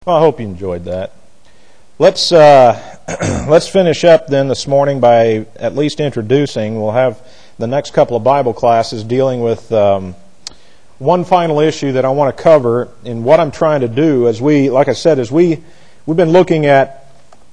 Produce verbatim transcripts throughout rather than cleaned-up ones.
Well, I hope you enjoyed that. Let's uh, let's finish up then this morning by at least introducing. We'll have the next couple of Bible classes dealing with um, one final issue that I want to cover in what I'm trying to do. As we, like I said, as we we've been looking at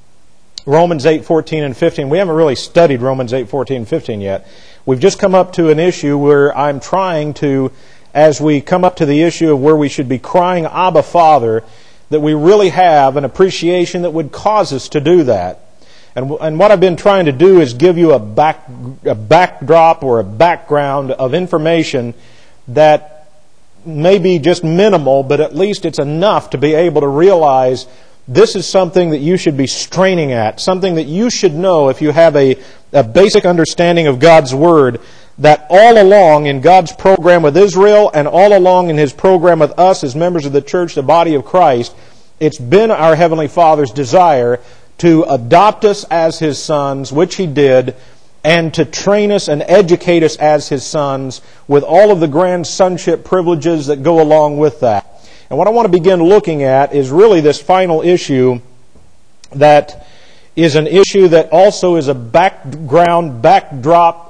Romans eight fourteen and fifteen. We haven't really studied Romans eight fourteen and fifteen yet. We've just come up to an issue where I'm trying to, as we come up to the issue of where we should be crying, Abba, Father, that we really have an appreciation that would cause us to do that. And, and what I've been trying to do is give you a back a backdrop or a background of information that may be just minimal, but at least it's enough to be able to realize this is something that you should be straining at, something that you should know if you have a, a basic understanding of God's Word, that all along in God's program with Israel and all along in His program with us as members of the church, the body of Christ, it's been our Heavenly Father's desire to adopt us as His sons, which He did, and to train us and educate us as His sons with all of the grand sonship privileges that go along with that. And what I want to begin looking at is really this final issue that is an issue that also is a background, backdrop,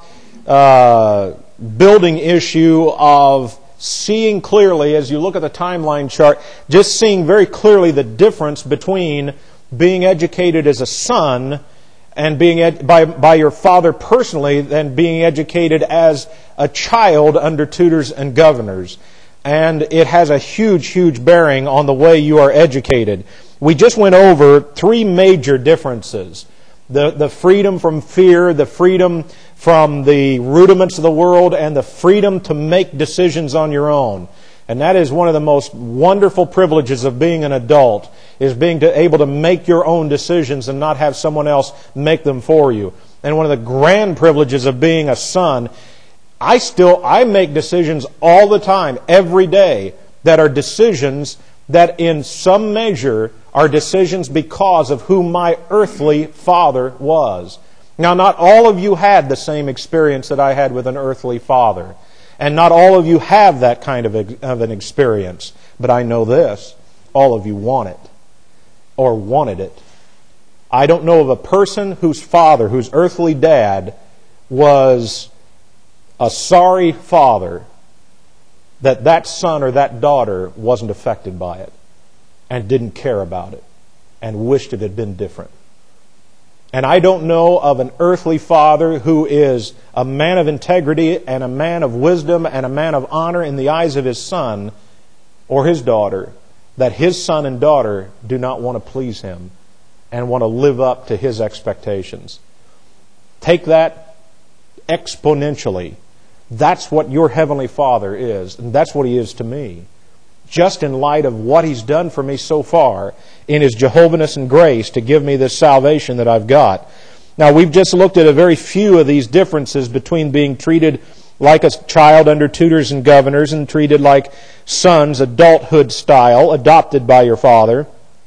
Uh, building issue of seeing clearly, as you look at the timeline chart, just seeing very clearly the difference between being educated as a son and being ed- by, by your father personally than being educated as a child under tutors and governors. And it has a huge, huge bearing on the way you are educated. We just went over three major differences. The, the freedom from fear, the freedom from the rudiments of the world, and the freedom to make decisions on your own. And that is one of the most wonderful privileges of being an adult, is being to, able to make your own decisions and not have someone else make them for you. And one of the grand privileges of being a son, I still, I make decisions all the time, every day, that are decisions that in some measure are decisions because of who my earthly father was. Now, not all of you had the same experience that I had with an earthly father. And not all of you have that kind of, of an experience. But I know this, all of you want it. Or wanted it. I don't know of a person whose father, whose earthly dad, was a sorry father that that son or that daughter wasn't affected by it and didn't care about it and wished it had been different. And I don't know of an earthly father who is a man of integrity and a man of wisdom and a man of honor in the eyes of his son or his daughter, that his son and daughter do not want to please him and want to live up to his expectations. Take that exponentially. That's what your Heavenly Father is, and that's what He is to me. Just in light of what He's done for me so far in His Jehovahness and grace to give me this salvation that I've got. Now, we've just looked at a very few of these differences between being treated like a child under tutors and governors and treated like sons, adulthood style, adopted by your father.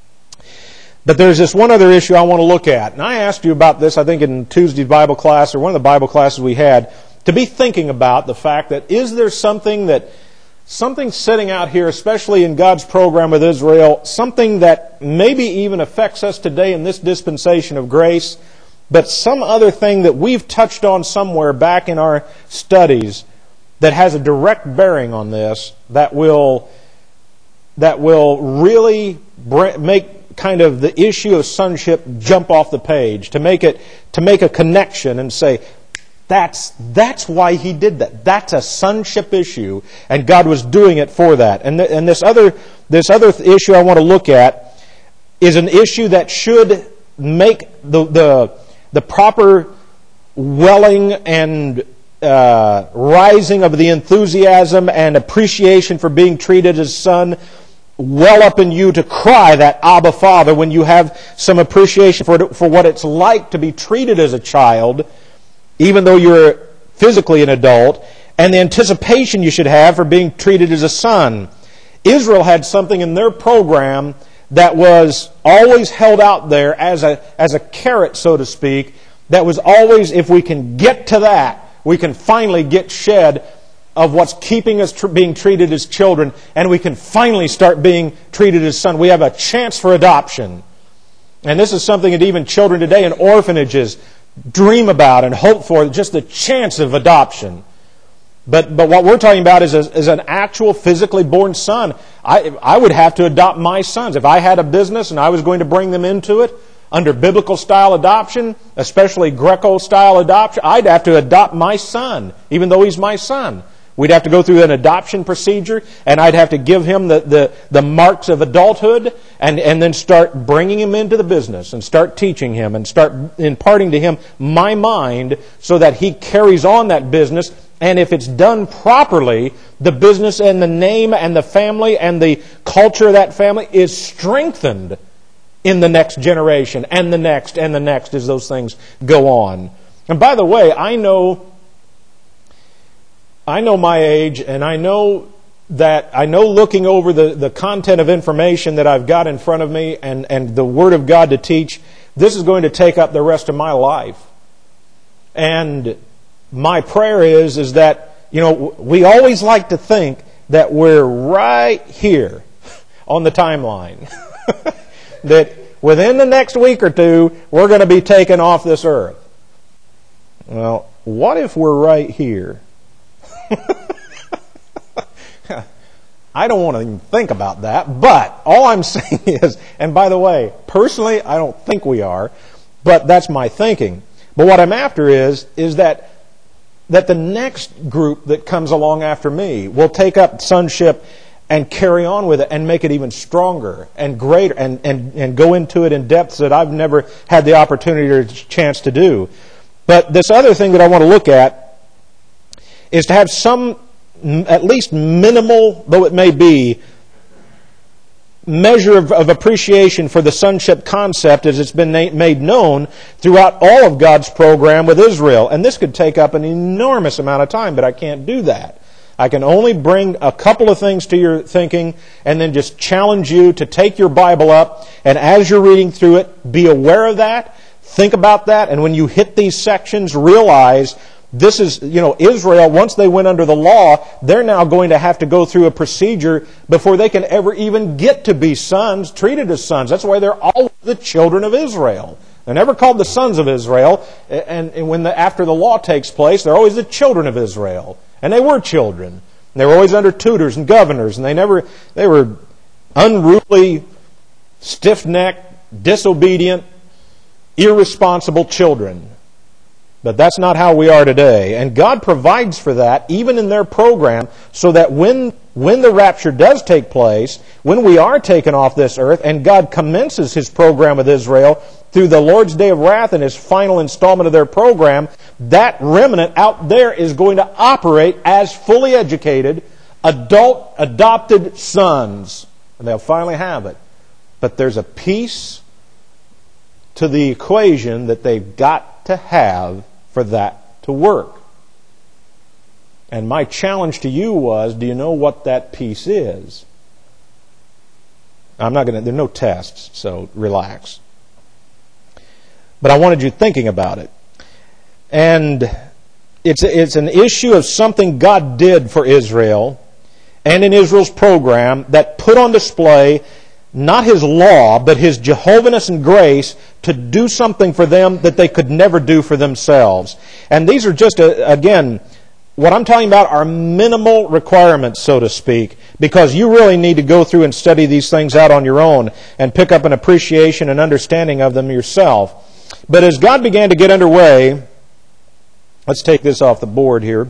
But there's this one other issue I want to look at. And I asked you about this, I think, in Tuesday's Bible class or one of the Bible classes we had, to be thinking about the fact that is there something that Something sitting out here, especially in God's program with Israel, something that maybe even affects us today in this dispensation of grace, but some other thing that we've touched on somewhere back in our studies that has a direct bearing on this, that will that will really make kind of the issue of sonship jump off the page, to make it to make a connection and say, That's that's why He did that. That's a sonship issue, and God was doing it for that. And th- and this other this other th- issue I want to look at is an issue that should make the the the proper welling and uh, rising of the enthusiasm and appreciation for being treated as son well up in you to cry that Abba Father when you have some appreciation for for what it's like to be treated as a child, even though you're physically an adult, and the anticipation you should have for being treated as a son. Israel had something in their program that was always held out there as a as a carrot, so to speak, that was always, if we can get to that, we can finally get shed of what's keeping us tr- being treated as children, and we can finally start being treated as sons. We have a chance for adoption. And this is something that even children today in orphanages dream about and hope for, just the chance of adoption. But but what we're talking about is, a, is an actual physically born son. I, I would have to adopt my sons. If I had a business and I was going to bring them into it, under biblical style adoption, especially Greco style adoption, I'd have to adopt my son, even though he's my son. We'd have to go through an adoption procedure, and I'd have to give him the, the, the marks of adulthood, and, and then start bringing him into the business, and start teaching him, and start imparting to him my mind so that he carries on that business. And if it's done properly, the business and the name and the family and the culture of that family is strengthened in the next generation, and the next, and the next, as those things go on. And by the way, I know... I know my age, and I know that I know looking over the, the content of information that I've got in front of me and, and the Word of God to teach, this is going to take up the rest of my life. And my prayer is, is that, you know, we always like to think that we're right here on the timeline. That within the next week or two, we're going to be taken off this earth. Well, what if we're right here? I don't want to even think about that, but all I'm saying is, and by the way, personally, I don't think we are, but that's my thinking. But what I'm after is, is that, that the next group that comes along after me will take up sonship and carry on with it and make it even stronger and greater and, and, and go into it in depths that I've never had the opportunity or chance to do. But this other thing that I want to look at is to have some, at least minimal, though it may be, measure of, of appreciation for the sonship concept as it's been na- made known throughout all of God's program with Israel. And this could take up an enormous amount of time, but I can't do that. I can only bring a couple of things to your thinking and then just challenge you to take your Bible up, and as you're reading through it, be aware of that, think about that, and when you hit these sections, realize this is, you know, Israel, once they went under the law, they're now going to have to go through a procedure before they can ever even get to be sons, treated as sons. That's why they're always the children of Israel. They're never called the sons of Israel, and, and when the, after the law takes place, they're always the children of Israel. And they were children. They were always under tutors and governors, and they never, they were unruly, stiff-necked, disobedient, irresponsible children. But that's not how we are today. And God provides for that, even in their program, so that when, when the rapture does take place, when we are taken off this earth, and God commences His program with Israel through the Lord's Day of Wrath and His final installment of their program, that remnant out there is going to operate as fully educated, adult, adopted sons. And they'll finally have it. But there's a piece to the equation that they've got to have for that to work. And my challenge to you was, do you know what that piece is? I'm not going to, there are no tests, so relax. But I wanted you thinking about it. And it's, it's an issue of something God did for Israel and in Israel's program that put on display not His law, but His Jehovahness and grace to do something for them that they could never do for themselves. And these are just, a, again, what I'm talking about are minimal requirements, so to speak, because you really need to go through and study these things out on your own and pick up an appreciation and understanding of them yourself. But as God began to get underway, let's take this off the board here.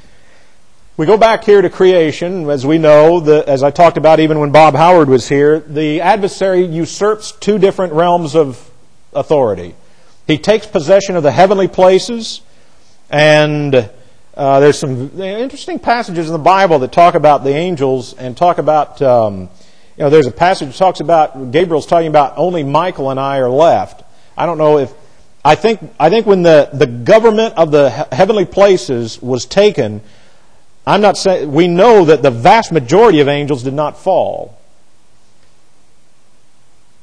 We go back here to creation. As we know, the, as I talked about even when Bob Howard was here, the adversary usurps two different realms of authority. He takes possession of the heavenly places, and uh, there's some interesting passages in the Bible that talk about the angels and talk about, um, you know, there's a passage that talks about, Gabriel's talking about only Michael and I are left. I don't know if, I think, I think when the, the government of the heavenly places was taken, I'm not saying, we know that the vast majority of angels did not fall.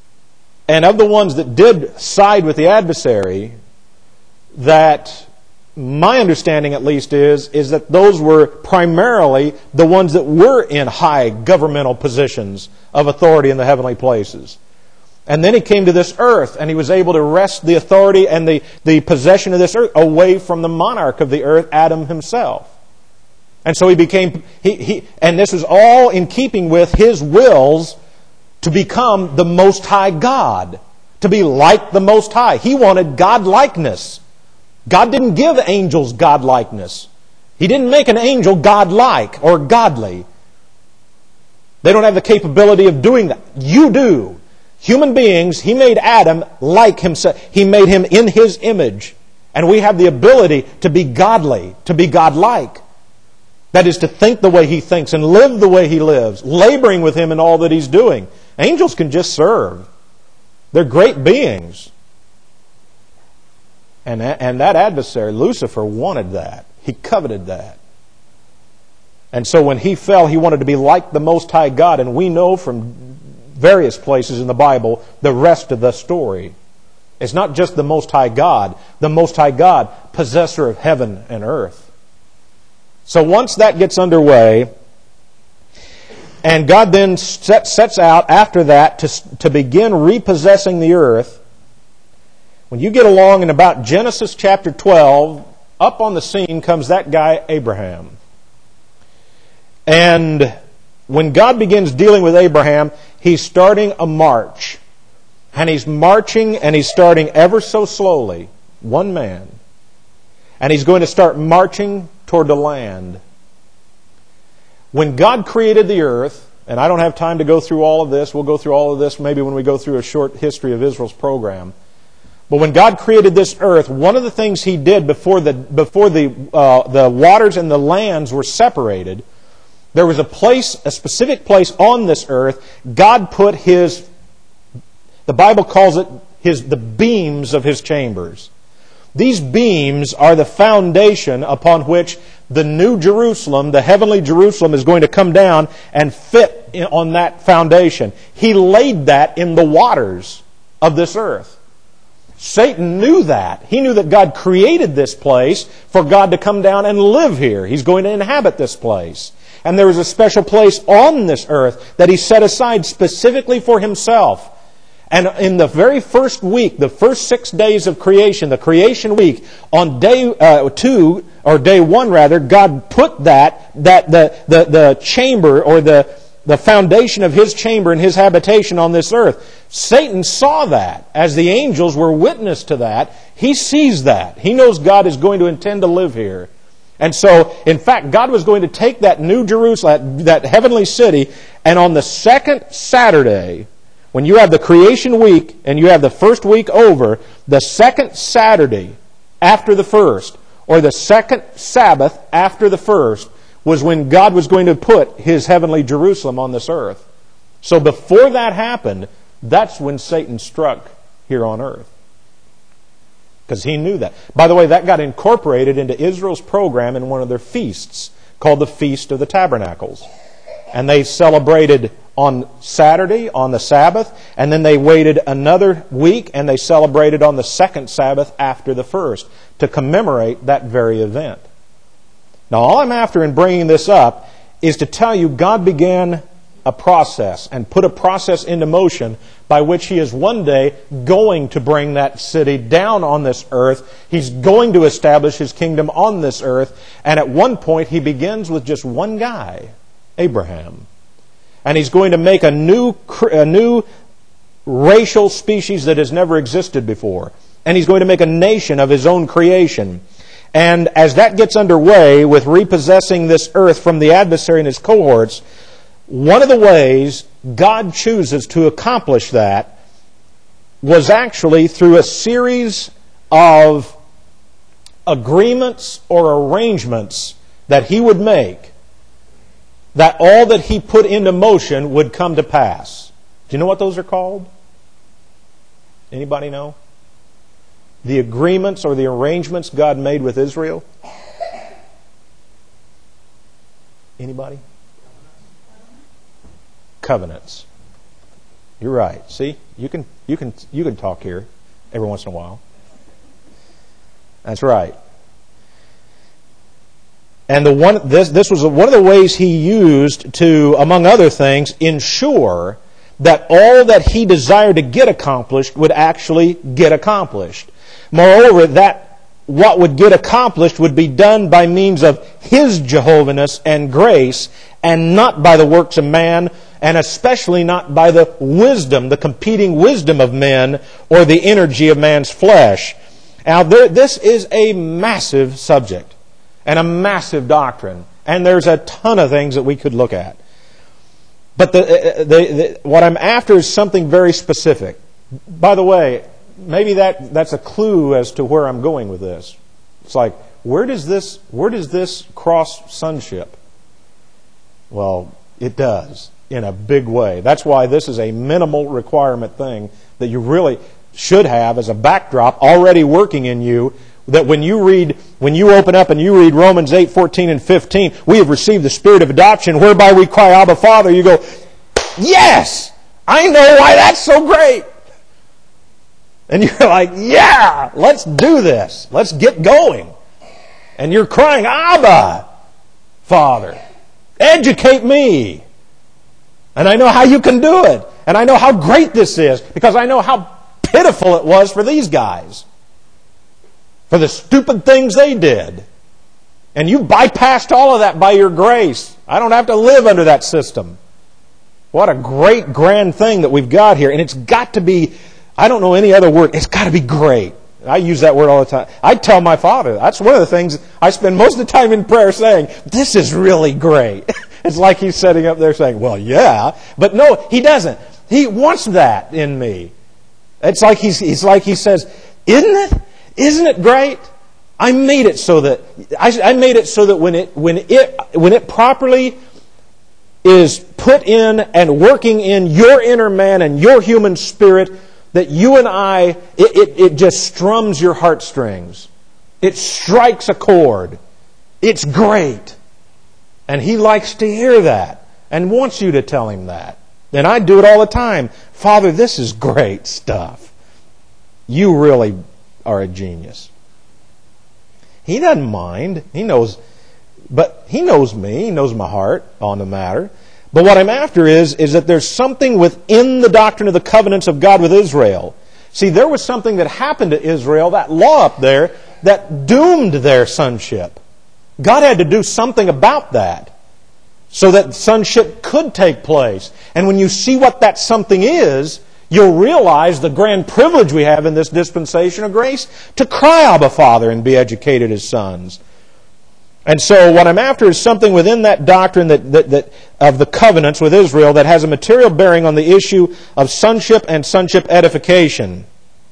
And of the ones that did side with the adversary, that my understanding at least is, is that those were primarily the ones that were in high governmental positions of authority in the heavenly places. And then he came to this earth, and he was able to wrest the authority and the, the possession of this earth away from the monarch of the earth, Adam himself. And so he became, he, he, and this is all in keeping with his wills to become the Most High God, to be like the Most High. He wanted God-likeness. God didn't give angels God-likeness. He didn't make an angel God-like or godly. They don't have the capability of doing that. You do. Human beings, He made Adam like Himself. He made him in His image. And we have the ability to be godly, to be God-like. That is, to think the way He thinks and live the way He lives, laboring with Him in all that He's doing. Angels can just serve. They're great beings. And that, and that adversary, Lucifer, wanted that. He coveted that. And so when he fell, he wanted to be like the Most High God. And we know from various places in the Bible the rest of the story. It's not just the Most High God. The Most High God, possessor of heaven and earth. So once that gets underway, and God then set, sets out after that to, to begin repossessing the earth, when you get along in about Genesis chapter twelve, up on the scene comes that guy Abraham. And when God begins dealing with Abraham, He's starting a march. And He's marching, and He's starting ever so slowly, one man. And He's going to start marching toward the land. When God created the earth, and I don't have time to go through all of this, we'll go through all of this maybe when we go through a short history of Israel's program. But when God created this earth, one of the things He did before the before the uh, the waters and the lands were separated, there was a place, a specific place on this earth. God put His, the Bible calls it His the beams of His chambers. These beams are the foundation upon which the new Jerusalem, the heavenly Jerusalem, is going to come down and fit on that foundation. He laid that in the waters of this earth. Satan knew that. He knew that God created this place for God to come down and live here. He's going to inhabit this place. And there was a special place on this earth that He set aside specifically for Himself. And in the very first week, the first six days of creation, the creation week, on day uh, two, or day one rather, God put that, that the, the, the chamber or the, the foundation of His chamber and His habitation on this earth. Satan saw that. As the angels were witness to that, he sees that. He knows God is going to intend to live here. And so, in fact, God was going to take that new Jerusalem, that heavenly city, and on the second Saturday, when you have the creation week and you have the first week over, the second Saturday after the first, or the second Sabbath after the first, was when God was going to put His heavenly Jerusalem on this earth. So before that happened, that's when Satan struck here on earth. Because he knew that. By the way, that got incorporated into Israel's program in one of their feasts called the Feast of the Tabernacles. And they celebrated on Saturday, on the Sabbath, and then they waited another week and they celebrated on the second Sabbath after the first to commemorate that very event. Now, all I'm after in bringing this up is to tell you God began a process and put a process into motion by which He is one day going to bring that city down on this earth. He's going to establish His kingdom on this earth. And at one point, He begins with just one guy, Abraham. And He's going to make a new, a new racial species that has never existed before. And He's going to make a nation of His own creation. And as that gets underway with repossessing this earth from the adversary and his cohorts, one of the ways God chooses to accomplish that was actually through a series of agreements or arrangements that He would make, that all that He put into motion would come to pass. Do you know what those are called? Anybody know? The agreements or the arrangements God made with Israel? Anybody? Covenants. You're right. See, you can you can you can talk here every once in a while. That's right. And the one this this was one of the ways he used to, among other things, ensure that all that he desired to get accomplished would actually get accomplished. Moreover, that what would get accomplished would be done by means of His Jehovahness and grace, and not by the works of man, and especially not by the wisdom, the competing wisdom of men, or the energy of man's flesh. Now, there, this is a massive subject, and a massive doctrine, and there's a ton of things that we could look at. But the, the, the, what I'm after is something very specific. By the way, maybe that, that's a clue as to where I'm going with this. It's like, where does this where does this cross sonship? Well, it does, in a big way. That's why this is a minimal requirement thing that you really should have as a backdrop already working in you, that when you read, when you open up and you read Romans eight, fourteen and fifteen, we have received the spirit of adoption whereby we cry, Abba, Father, you go, yes! I know why that's so great! And you're like, yeah, let's do this. Let's get going. And you're crying, Abba, Father, educate me. And I know how you can do it. And I know how great this is, because I know how pitiful it was for these guys, for the stupid things they did. And you bypassed all of that by your grace. I don't have to live under that system. What a great, grand thing that we've got here. And it's got to be, I don't know any other word, it's got to be great. I use that word all the time. I tell my father, that's one of the things I spend most of the time in prayer saying, this is really great. It's like he's sitting up there saying, well, yeah. But no, he doesn't. He wants that in me. It's like he's, he's like he says, isn't it? Isn't it great? I made it so that I, I made it so that when it when it when it properly is put in and working in your inner man and your human spirit, that you and I, it, it, it just strums your heartstrings. It strikes a chord. It's great. And He likes to hear that and wants you to tell Him that. And I do it all the time. Father, this is great stuff. You really are a genius. He doesn't mind. He knows, but He knows me. He knows my heart on the matter. But what I'm after is, is that there's something within the doctrine of the covenants of God with Israel. See, there was something that happened to Israel, that law up there, that doomed their sonship. God had to do something about that so that sonship could take place. And when you see what that something is, you'll realize the grand privilege we have in this dispensation of grace to cry, Abba, Father, and be educated as sons. And so what I'm after is something within that doctrine that, that, that of the covenants with Israel that has a material bearing on the issue of sonship and sonship edification.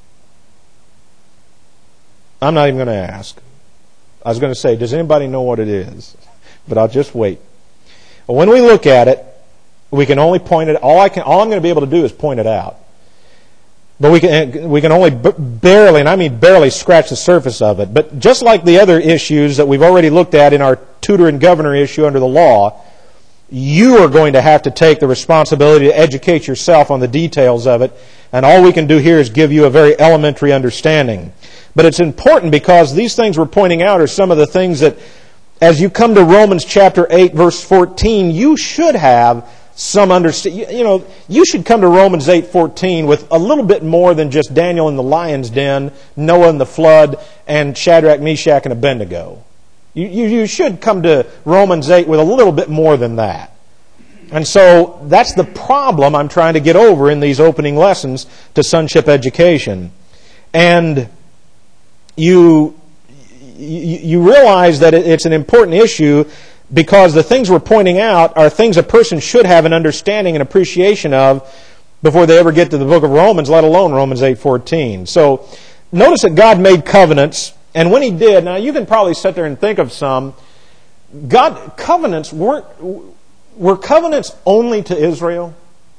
I'm not even going to ask. I was going to say, does anybody know what it is? But I'll just wait. Well, when we look at it, we can only point it. All I can, all I'm going to be able to do is point it out. But we can we can only barely, and I mean barely, scratch the surface of it. But just like the other issues that we've already looked at in our tutor and governor issue under the law, you are going to have to take the responsibility to educate yourself on the details of it. And all we can do here is give you a very elementary understanding. But it's important because these things we're pointing out are some of the things that, as you come to Romans chapter eight, verse fourteen, you should have some understanding. You know, you should come to Romans eight fourteen with a little bit more than just Daniel in the lion's den, Noah in the flood, and Shadrach, Meshach, and Abednego. You, you, you should come to Romans eight with a little bit more than that. And so that's the problem I'm trying to get over in these opening lessons to sonship education. And you you, you realize that it's an important issue because the things we're pointing out are things a person should have an understanding and appreciation of before they ever get to the book of Romans, let alone Romans eight fourteen. So notice that God made covenants, and when He did, now you can probably sit there and think of some. God covenants weren't were covenants only to Israel?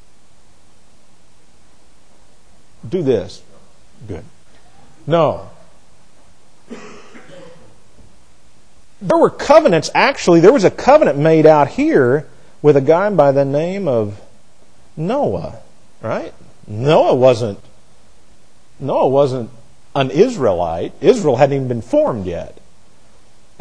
Do this. Good. No. There were covenants, actually, there was a covenant made out here with a guy by the name of Noah, right? Noah wasn't, Noah wasn't an Israelite. Israel hadn't even been formed yet.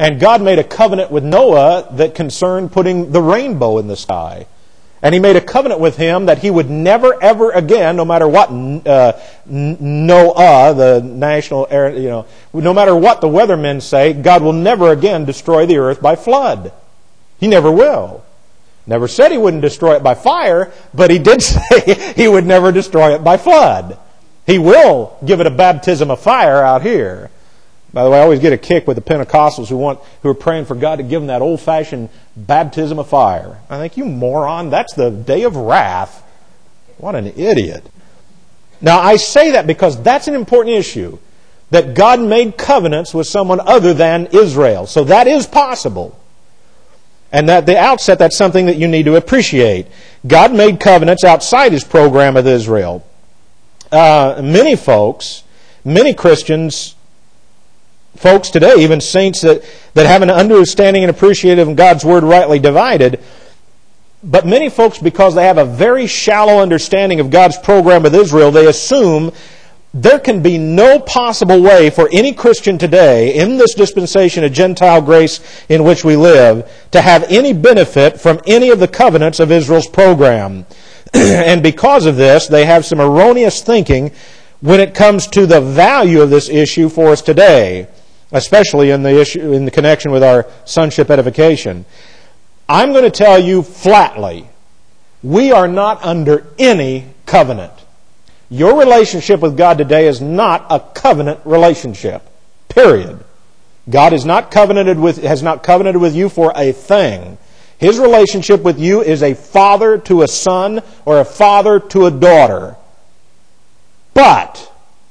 And God made a covenant with Noah that concerned putting the rainbow in the sky. And He made a covenant with him that he would never, ever again, no matter what uh, Noah, the national, you know, no matter what the weathermen say, God will never again destroy the earth by flood. He never will. Never said He wouldn't destroy it by fire, but He did say He would never destroy it by flood. He will give it a baptism of fire out here. By the way, I always get a kick with the Pentecostals who want, who are praying for God to give them that old-fashioned baptism of fire. I think, you moron, that's the day of wrath. What an idiot. Now, I say that because that's an important issue, that God made covenants with someone other than Israel. So that is possible. And at the outset, that's something that you need to appreciate. God made covenants outside His program with Israel. Uh, many folks, many Christians, folks today, even saints that, that have an understanding and appreciation of God's Word rightly divided, but many folks, because they have a very shallow understanding of God's program with Israel, they assume there can be no possible way for any Christian today, in this dispensation of Gentile grace in which we live, to have any benefit from any of the covenants of Israel's program. And because of this, they have some erroneous thinking when it comes to the value of this issue for us today, especially in the issue in the connection with our sonship edification. I'm going to tell you flatly, we are not under any covenant. Your relationship with God today is not a covenant relationship. Period. God is not covenanted with, has not covenanted with you for a thing. His relationship with you is a father to a son or a father to a daughter. But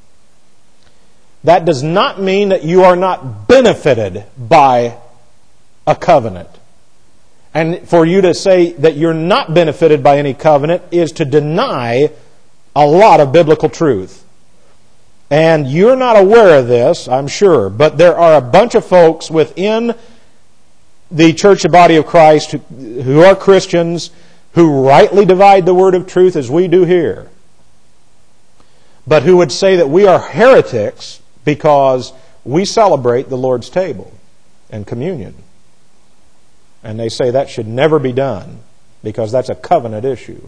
that does not mean that you are not benefited by a covenant. And for you to say that you're not benefited by any covenant is to deny a lot of biblical truth. And you're not aware of this, I'm sure, but there are a bunch of folks within the church, the body of Christ, who, who are Christians, who rightly divide the word of truth as we do here, but who would say that we are heretics because we celebrate the Lord's table and communion. And they say that should never be done because that's a covenant issue.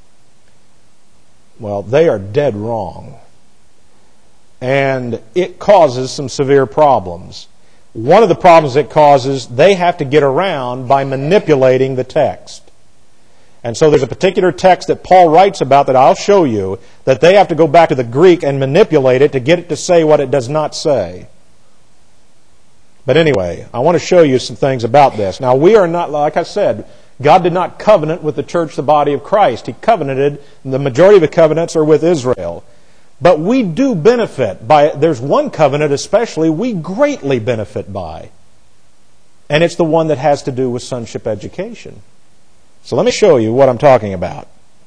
Well, they are dead wrong. And it causes some severe problems. One of the problems it causes, they have to get around by manipulating the text. And so there's a particular text that Paul writes about that I'll show you, that they have to go back to the Greek and manipulate it to get it to say what it does not say. But anyway, I want to show you some things about this. Now, we are not, like I said, God did not covenant with the church, the body of Christ. He covenanted, the majority of the covenants are with Israel. But we do benefit by, there's one covenant especially we greatly benefit by. And it's the one that has to do with sonship education. So let me show you what I'm talking about.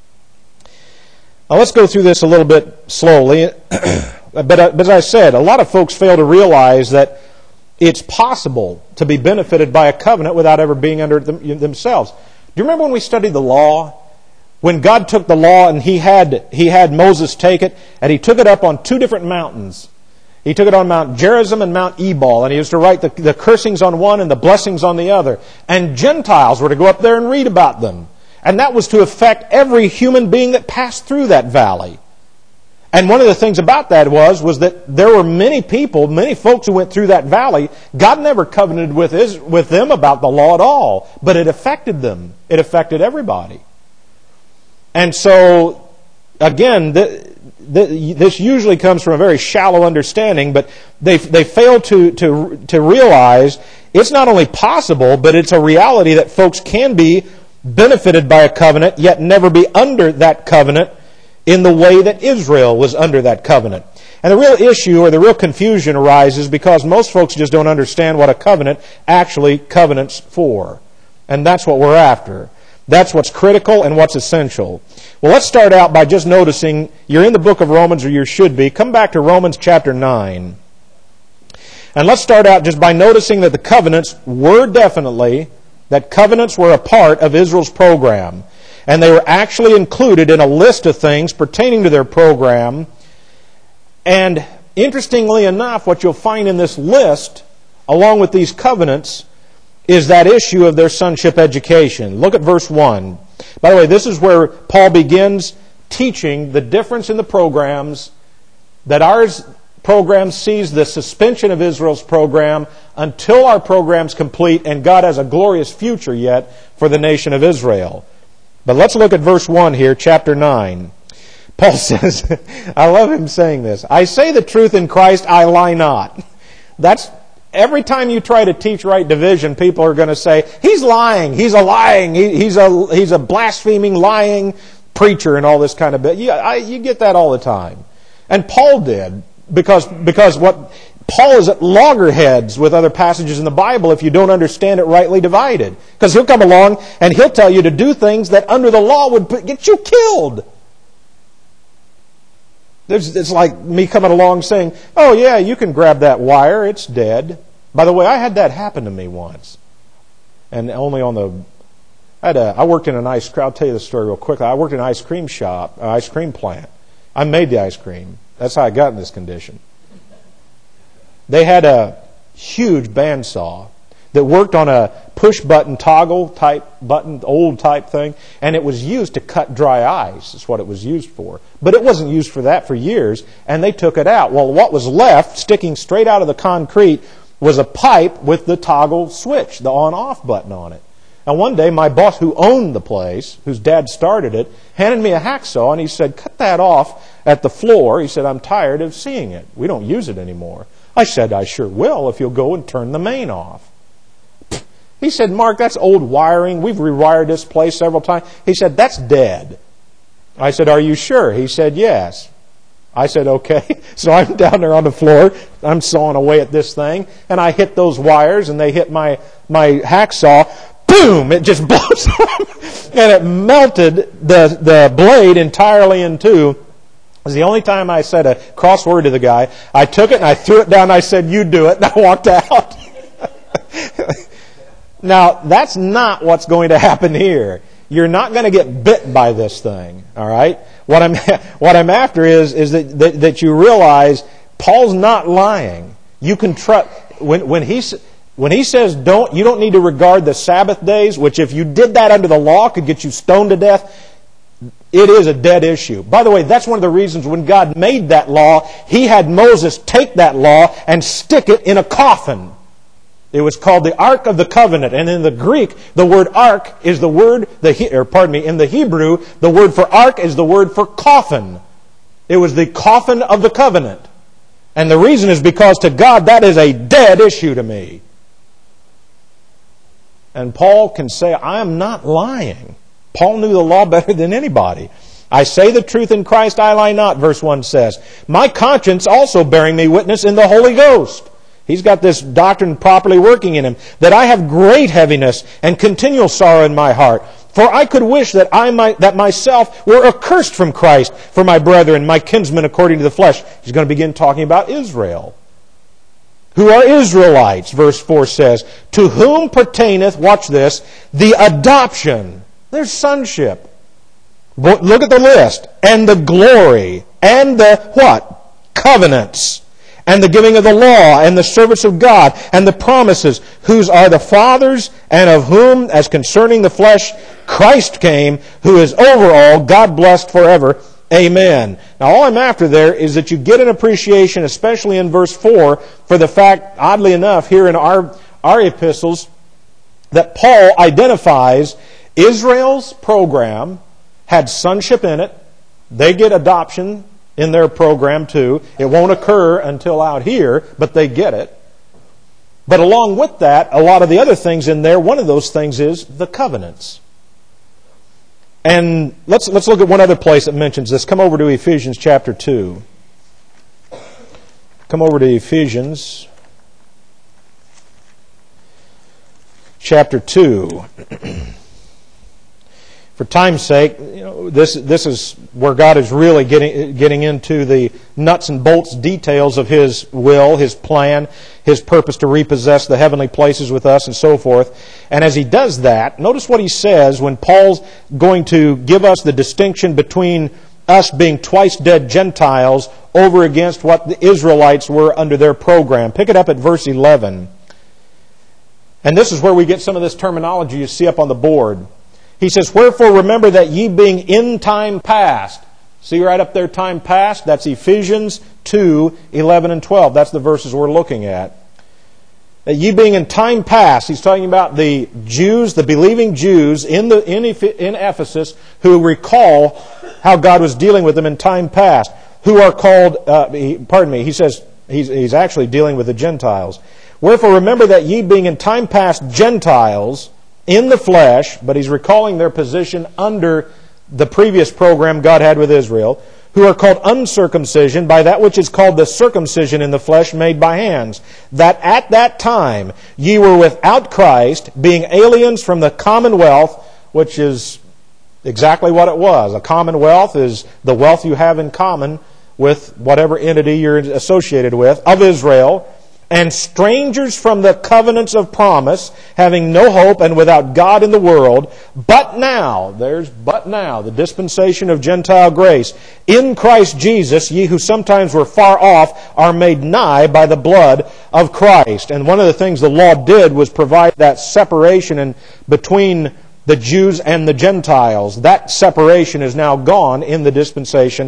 Now let's go through this a little bit slowly. But as I said, a lot of folks fail to realize that it's possible to be benefited by a covenant without ever being under it themselves. Do you remember when we studied the law? When God took the law and he had he had Moses take it, and he took it up on two different mountains. He took it on Mount Gerizim and Mount Ebal, and he was to write the, the cursings on one and the blessings on the other. And Gentiles were to go up there and read about them. And that was to affect every human being that passed through that valley. And one of the things about that was, was that there were many people, many folks who went through that valley. God never covenanted with, his, with them about the law at all, but it affected them. It affected everybody. And so, again, the, the, this usually comes from a very shallow understanding, but they they fail to, to, to realize it's not only possible, but it's a reality that folks can be benefited by a covenant, yet never be under that covenant in the way that Israel was under that covenant. And the real issue or the real confusion arises because most folks just don't understand what a covenant actually covenants for. And that's what we're after. That's what's critical and what's essential. Well, let's start out by just noticing, you're in the book of Romans, or you should be. Come back to Romans chapter nine. And let's start out just by noticing that the covenants were definitely, that covenants were a part of Israel's program. And they were actually included in a list of things pertaining to their program. And interestingly enough, what you'll find in this list along with these covenants, is that issue of their sonship education. Look at verse one. By the way, this is where Paul begins teaching the difference in the programs, that ours program sees the suspension of Israel's program until our program's complete, and God has a glorious future yet for the nation of Israel. But let's look at verse one here, chapter nine. Paul says, I love him saying this, I say the truth in Christ, I lie not. That's, every time you try to teach right division, people are going to say, he's lying, he's a lying, he, he's a he's a blaspheming, lying preacher and all this kind of bit. You, I, you get that all the time. And Paul did, because, because what Paul is at loggerheads with other passages in the Bible if you don't understand it rightly divided. Because he'll come along and he'll tell you to do things that under the law would put, get you killed. There's, it's like me coming along saying, oh yeah, you can grab that wire, it's dead. By the way, I had that happen to me once. And only on the... I, had a, I worked in an ice cream... I'll tell you the story real quick. I worked in an ice cream shop, an ice cream plant. I made the ice cream. That's how I got in this condition. They had a huge bandsaw that worked on a push-button toggle type button, old type thing, and it was used to cut dry ice. That's what it was used for. But it wasn't used for that for years, and they took it out. Well, what was left, sticking straight out of the concrete, was a pipe with the toggle switch, the on-off button on it. And one day, my boss, who owned the place, whose dad started it, handed me a hacksaw, and he said, cut that off at the floor. He said, I'm tired of seeing it. We don't use it anymore. I said, I sure will if you'll go and turn the main off. He said, Mark, that's old wiring. We've rewired this place several times. He said, that's dead. I said, are you sure? He said, yes. I said, okay. So I'm down there on the floor. I'm sawing away at this thing. And I hit those wires and they hit my, my hacksaw. Boom! It just blows up. And it melted the, the blade entirely in two. It was the only time I said a cross word to the guy. I took it and I threw it down and I said, you do it. And I walked out. Now, that's not what's going to happen here. You're not going to get bit by this thing, all right? What I'm what I'm after is is that that, that you realize Paul's not lying. You can trust when when he when he says don't you don't need to regard the Sabbath days, which if you did that under the law could get you stoned to death. It is a dead issue. By the way, that's one of the reasons when God made that law, He had Moses take that law and stick it in a coffin. It was called the Ark of the Covenant, and in the Greek, the word ark is the word, the or pardon me, in the Hebrew, the word for ark is the word for coffin. It was the coffin of the covenant. And the reason is because to God that is a dead issue to me. And Paul can say, I am not lying. Paul knew the law better than anybody. I say the truth in Christ, I lie not, verse one says. My conscience also bearing me witness in the Holy Ghost. He's got this doctrine properly working in him. That I have great heaviness and continual sorrow in my heart. For I could wish that I might, that myself were accursed from Christ for my brethren, my kinsmen according to the flesh. He's going to begin talking about Israel. Who are Israelites, verse four says. To whom pertaineth, watch this, the adoption. There's sonship. Look at the list. And the glory. And the what? Covenants. And the giving of the law, and the service of God, and the promises, whose are the fathers, and of whom, as concerning the flesh, Christ came, who is over all, God blessed forever. Amen. Now all I'm after there is that you get an appreciation, especially in verse four, for the fact, oddly enough, here in our, our epistles, that Paul identifies Israel's program had sonship in it. They get adoption in their program too. It won't occur until out here, but they get it. But along with that, a lot of the other things in there, one of those things is the covenants. And let's let's look at one other place that mentions this. Come over to Ephesians chapter two. Come over to Ephesians chapter two. For time's sake, you know, this this is where God is really getting getting into the nuts and bolts details of His will, His plan, His purpose to repossess the heavenly places with us and so forth. And as He does that, notice what He says when Paul's going to give us the distinction between us being twice dead Gentiles over against what the Israelites were under their program. Pick it up at verse eleven. And this is where we get some of this terminology you see up on the board. He says, wherefore remember that ye being in time past. See right up there, time past? That's Ephesians two, eleven and twelve. That's the verses we're looking at. That ye being in time past, he's talking about the Jews, the believing Jews in the in, in Ephesus who recall how God was dealing with them in time past, who are called, uh, he, pardon me, he says he's, he's actually dealing with the Gentiles. Wherefore remember that ye being in time past Gentiles in the flesh, but he's recalling their position under the previous program God had with Israel, who are called uncircumcision by that which is called the circumcision in the flesh made by hands, that at that time ye were without Christ, being aliens from the commonwealth, which is exactly what it was. A commonwealth is the wealth you have in common with whatever entity you're associated with, of Israel, and strangers from the covenants of promise, having no hope and without God in the world. But now, there's but now, the dispensation of Gentile grace. In Christ Jesus, ye who sometimes were far off are made nigh by the blood of Christ. And one of the things the law did was provide that separation in between the Jews and the Gentiles. That separation is now gone in the dispensation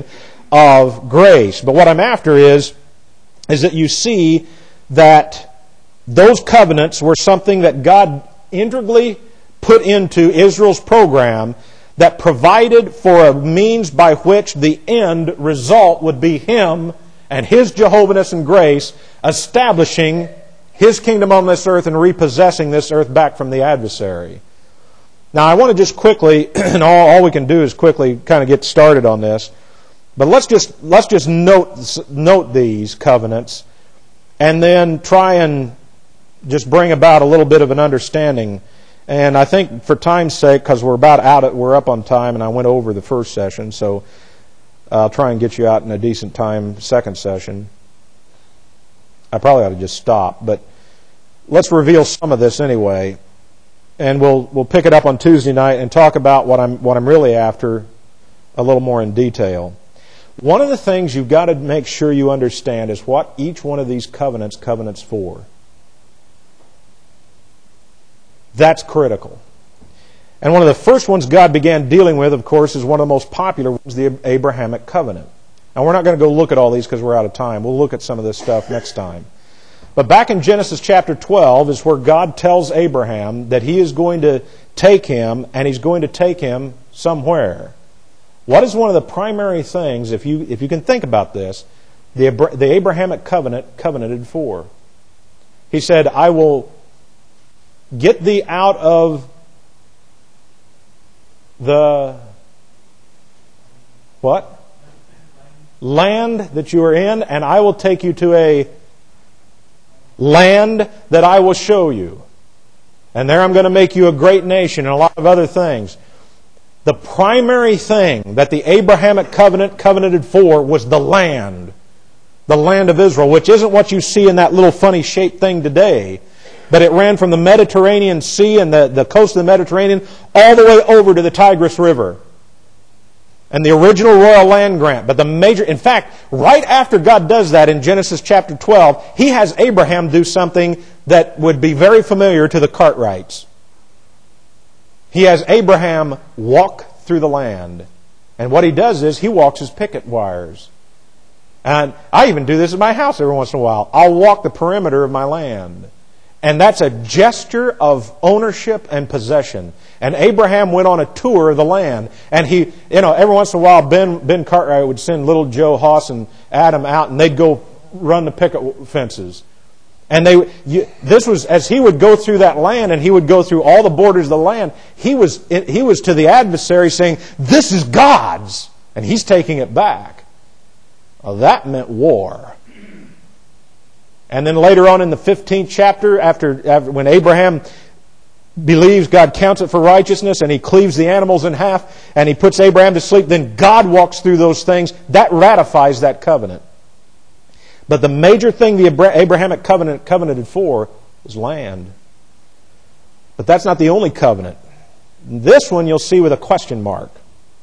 of grace. But what I'm after is, is that you see that those covenants were something that God integrally put into Israel's program that provided for a means by which the end result would be Him and His Jehovah-ness and grace establishing His kingdom on this earth and repossessing this earth back from the adversary. Now I want to just quickly, and all, all we can do is quickly kind of get started on this, but let's just let's just note note these covenants and then try and just bring about a little bit of an understanding. And I think for time's sake, because we're about out, at, we're up on time, and I went over the first session, so I'll try and get you out in a decent time second session. I probably ought to just stop, but let's reveal some of this anyway, and we'll we'll pick it up on Tuesday night and talk about what I'm what I'm really after a little more in detail. One of the things you've got to make sure you understand is what each one of these covenants covenants for. That's critical. And one of the first ones God began dealing with, of course, is one of the most popular ones, the Abrahamic covenant. Now, we're not going to go look at all these because we're out of time. We'll look at some of this stuff next time. But back in Genesis chapter twelve is where God tells Abraham that He is going to take him, and He's going to take him somewhere. What is one of the primary things, if you if you can think about this, the, the Abrahamic covenant covenanted for? He said, I will get thee out of the what? Land that you are in, and I will take you to a land that I will show you. And there I'm going to make you a great nation and a lot of other things. The primary thing that the Abrahamic covenant covenanted for was the land. The land of Israel, which isn't what you see in that little funny shaped thing today. But it ran from the Mediterranean Sea and the, the coast of the Mediterranean all the way over to the Tigris River. And the original royal land grant. But the major, in fact, right after God does that in Genesis chapter twelve, He has Abraham do something that would be very familiar to the Cartwrights. He has Abraham walk through the land. And what he does is he walks his picket wires. And I even do this in my house every once in a while. I'll walk the perimeter of my land. And that's a gesture of ownership and possession. And Abraham went on a tour of the land. And he, you know, every once in a while Ben, Ben Cartwright would send little Joe Hoss and Adam out and they'd go run the picket fences. And they, you, this was, as he would go through that land and he would go through all the borders of the land, he was, he was to the adversary saying, this is God's. And he's taking it back. Well, that meant war. And then later on in the fifteenth chapter, after, after when Abraham believes God counts it for righteousness and he cleaves the animals in half and he puts Abraham to sleep, then God walks through those things. That ratifies that covenant. But the major thing the Abrahamic covenant covenanted for is land. But that's not the only covenant. This one you'll see with a question mark.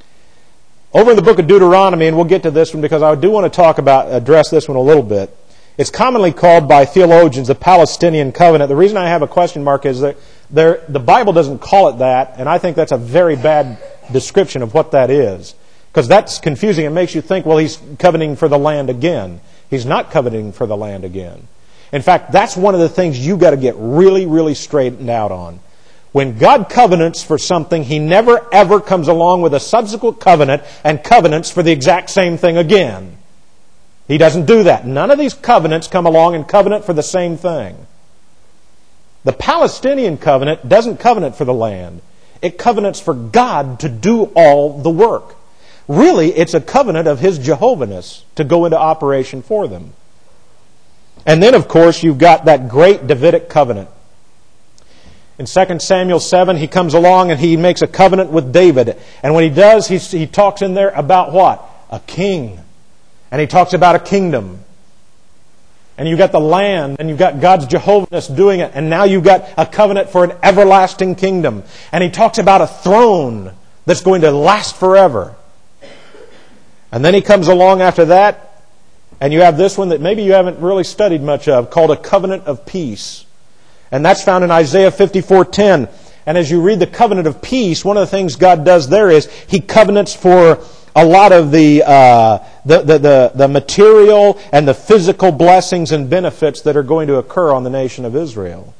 Over in the book of Deuteronomy, and we'll get to this one because I do want to talk about, address this one a little bit. It's commonly called by theologians the Palestinian covenant. The reason I have a question mark is that there, the Bible doesn't call it that, and I think that's a very bad description of what that is. Because that's confusing. It makes you think, well, he's covenanting for the land again. He's not covenanting for the land again. In fact, that's one of the things you've got to get really, really straightened out on. When God covenants for something, He never ever comes along with a subsequent covenant and covenants for the exact same thing again. He doesn't do that. None of these covenants come along and covenant for the same thing. The Palestinian covenant doesn't covenant for the land. It covenants for God to do all the work. Really, it's a covenant of His Jehovahness to go into operation for them. And then, of course, you've got that great Davidic covenant. In Second Samuel seven, he comes along and he makes a covenant with David. And when he does, he, he talks in there about what? A king. And he talks about a kingdom. And you've got the land, and you've got God's Jehovahness doing it. And now you've got a covenant for an everlasting kingdom. And he talks about a throne that's going to last forever. And then he comes along after that, and you have this one that maybe you haven't really studied much of, called a covenant of peace. And that's found in Isaiah fifty-four ten. And as you read the covenant of peace, one of the things God does there is He covenants for a lot of the, uh, the, the, the, the material and the physical blessings and benefits that are going to occur on the nation of Israel.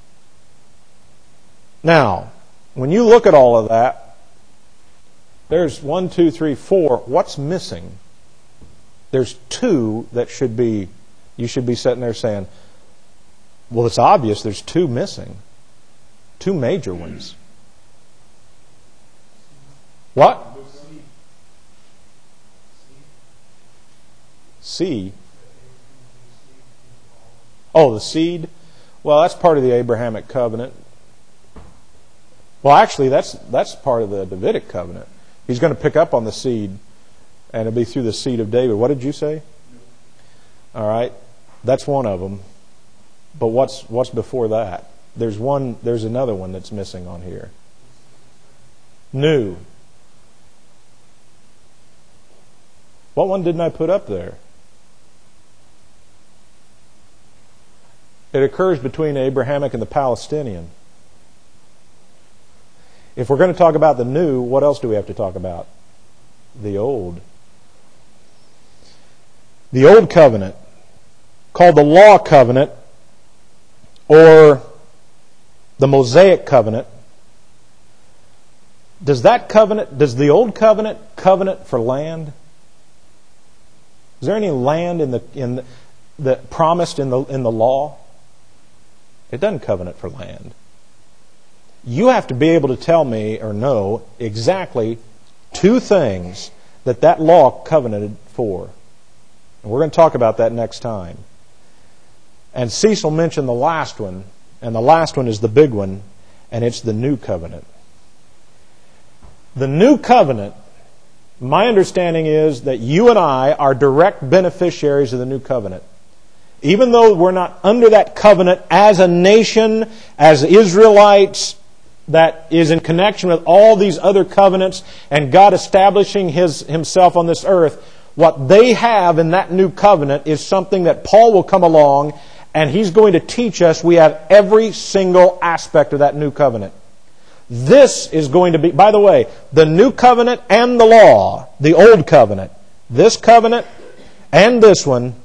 Now, when you look at all of that, there's one, two, three, four. What's missing? There's two that should be, you should be sitting there saying, well, it's obvious there's two missing. Two major ones. What? Seed. Oh, the seed? Well, that's part of the Abrahamic covenant. Well, actually, that's that's part of the Davidic covenant. He's going to pick up on the seed, and it'll be through the seed of David. What did you say? All right. That's one of them. But what's what's before that? There's one. There's another one that's missing on here. New. What one didn't I put up there? It occurs between the Abrahamic and the Palestinian. If we're going to talk about the new, what else do we have to talk about? The old. The old covenant, called the law covenant, or the Mosaic covenant. Does that covenant, does the old covenant covenant for land? Is there any land in the in the, the promised in the in the law? It doesn't covenant for land. You have to be able to tell me or know exactly two things that that law covenanted for. And we're going to talk about that next time. And Cecil mentioned the last one, and the last one is the big one, and it's the new covenant. The new covenant, my understanding is that you and I are direct beneficiaries of the new covenant. Even though we're not under that covenant as a nation, as Israelites, that is in connection with all these other covenants and God establishing His Himself on this earth, what they have in that new covenant is something that Paul will come along and he's going to teach us. We have every single aspect of that new covenant. This is going to be, by the way, the new covenant and the law, the old covenant, this covenant and this one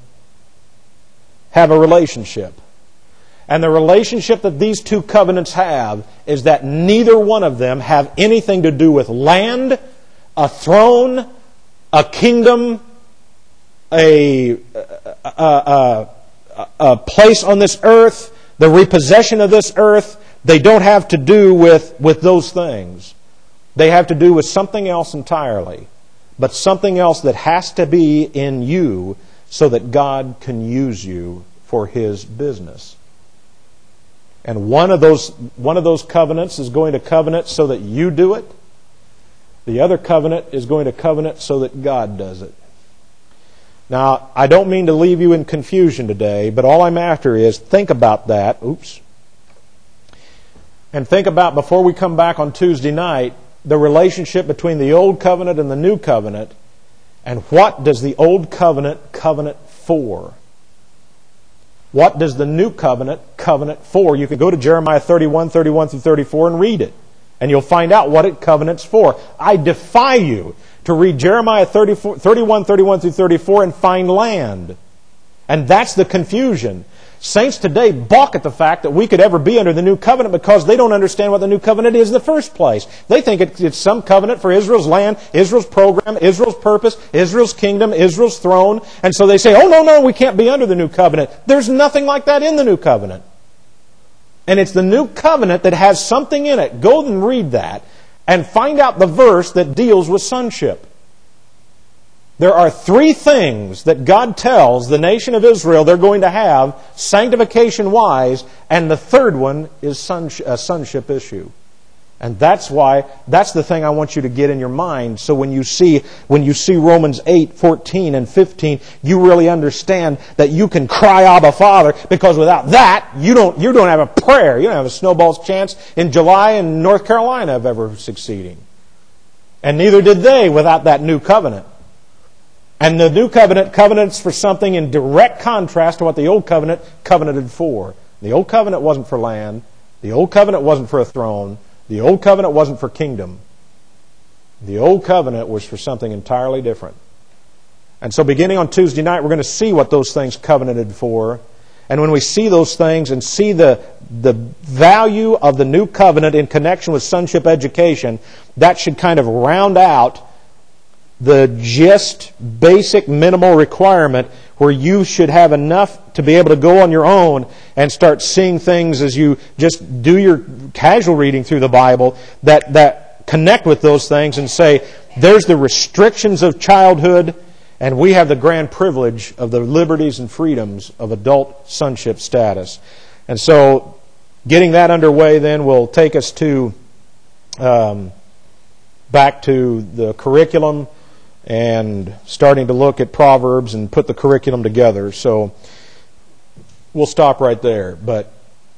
have a relationship. And the relationship that these two covenants have is that neither one of them have anything to do with land, a throne, a kingdom, a, a, a, a, a place on this earth, the repossession of this earth. They don't have to do with, with those things. They have to do with something else entirely. But something else that has to be in you so that God can use you for His business. And one of those one of those covenants is going to covenant so that you do it. The other covenant is going to covenant so that God does it. Now, I don't mean to leave you in confusion today, but all I'm after is think about that. Oops. And think about, before we come back on Tuesday night, the relationship between the old covenant and the new covenant. And what does the old covenant covenant for? What does the new covenant covenant for? You can go to Jeremiah thirty-one, thirty-one through thirty-four and read it. And you'll find out what it covenants for. I defy you to read Jeremiah thirty-one, thirty-one through thirty-four and find land. And that's the confusion. Saints today balk at the fact that we could ever be under the new covenant because they don't understand what the new covenant is in the first place. They think it's some covenant for Israel's land, Israel's program, Israel's purpose, Israel's kingdom, Israel's throne. And so they say, oh, no, no, we can't be under the new covenant. There's nothing like that in the new covenant. And it's the new covenant that has something in it. Go and read that and find out the verse that deals with sonship. There are three things that God tells the nation of Israel they're going to have sanctification-wise, and the third one is sonship, a sonship issue. And that's why, that's the thing I want you to get in your mind. So when you see, when you see Romans eight, fourteen and fifteen, you really understand that you can cry Abba Father, because without that, you don't, you don't have a prayer. You don't have a snowball's chance in July in North Carolina of ever succeeding. And neither did they without that new covenant. And the new covenant covenants for something in direct contrast to what the old covenant covenanted for. The old covenant wasn't for land. The old covenant wasn't for a throne. The old covenant wasn't for kingdom. The old covenant was for something entirely different. And so beginning on Tuesday night, we're going to see what those things covenanted for. And when we see those things and see the, the value of the new covenant in connection with sonship education, that should kind of round out the gist, basic, minimal requirement where you should have enough to be able to go on your own and start seeing things as you just do your casual reading through the Bible that, that connect with those things and say, there's the restrictions of childhood, and we have the grand privilege of the liberties and freedoms of adult sonship status. And so getting that underway then will take us to um, back to the curriculum and starting to look at Proverbs and put the curriculum together. So we'll stop right there. But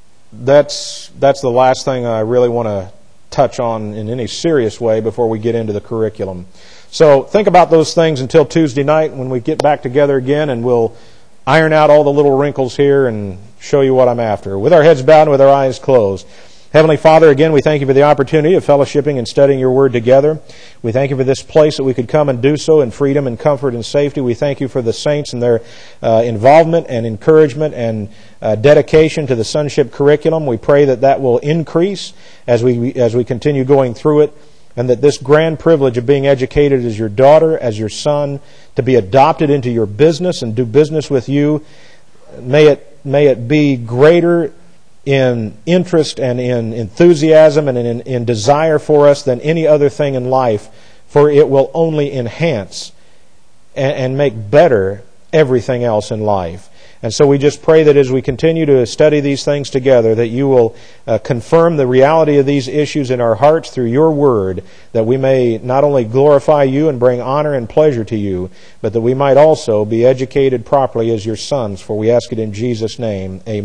that's that's the last thing I really want to touch on in any serious way before we get into the curriculum. So think about those things until Tuesday night when we get back together again, and we'll iron out all the little wrinkles here and show you what I'm after. With our heads bowed and with our eyes closed. Heavenly Father, again, we thank you for the opportunity of fellowshipping and studying your word together. We thank you for this place that we could come and do so in freedom and comfort and safety. We thank you for the saints and their uh, involvement and encouragement and uh, dedication to the sonship curriculum. We pray that that will increase as we as we continue going through it, and that this grand privilege of being educated as your daughter, as your son, to be adopted into your business and do business with you, may it may it be greater in interest and in enthusiasm and in, in desire for us than any other thing in life, for it will only enhance and, and make better everything else in life. And so we just pray that as we continue to study these things together, that you will uh, confirm the reality of these issues in our hearts through your word, that we may not only glorify you and bring honor and pleasure to you, but that we might also be educated properly as your sons, for we ask it in Jesus' name. Amen.